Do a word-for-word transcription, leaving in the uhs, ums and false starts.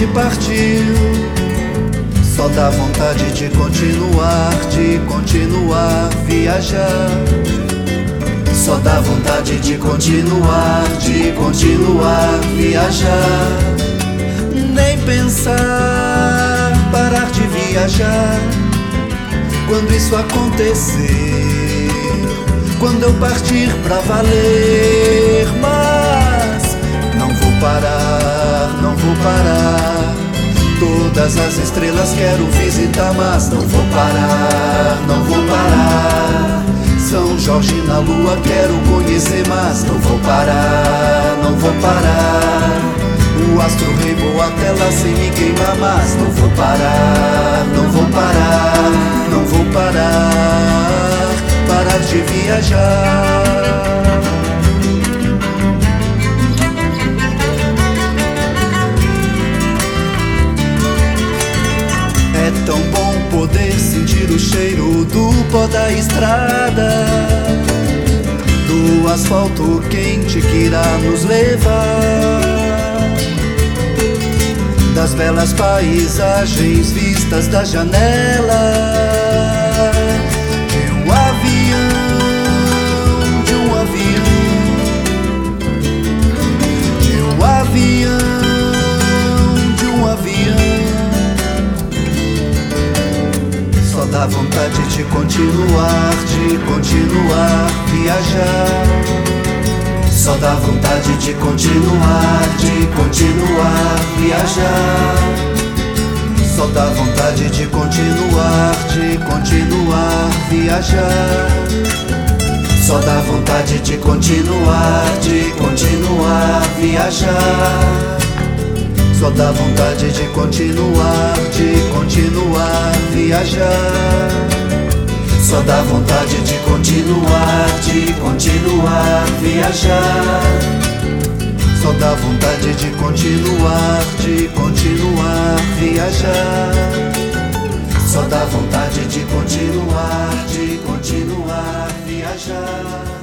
gente partiu. Só dá vontade de continuar, de continuar, viajar. Só dá vontade de continuar, de continuar, viajar. Nem pensar, parar de viajar. Quando isso acontecer, quando eu partir pra valer. Mas não vou parar, não vou parar. Todas as estrelas quero visitar, mas não vou parar, não vou parar. São Jorge na lua quero conhecer, mas não vou parar, não vou parar. O astro rei voa até lá sem me queimar, mas não vou parar, não vou parar, não vou parar, parar de viajar. É tão bom poder sentir o cheiro do pó da estrada, do asfalto quente que irá nos levar, das belas paisagens vistas da janela, de um avião, de um avião, de um avião, de um avião. Só dá vontade de continuar, de continuar, viajar. Só dá vontade de continuar, de continuar, viajar. Só dá vontade de continuar, de continuar, viajar. Só dá vontade de continuar, de continuar, viajar. Só dá vontade de continuar, de continuar, viajar. Só dá vontade de continuar, de continuar, viajar. Só dá vontade de continuar, de continuar, viajar. Só dá vontade de continuar, de continuar, viajar.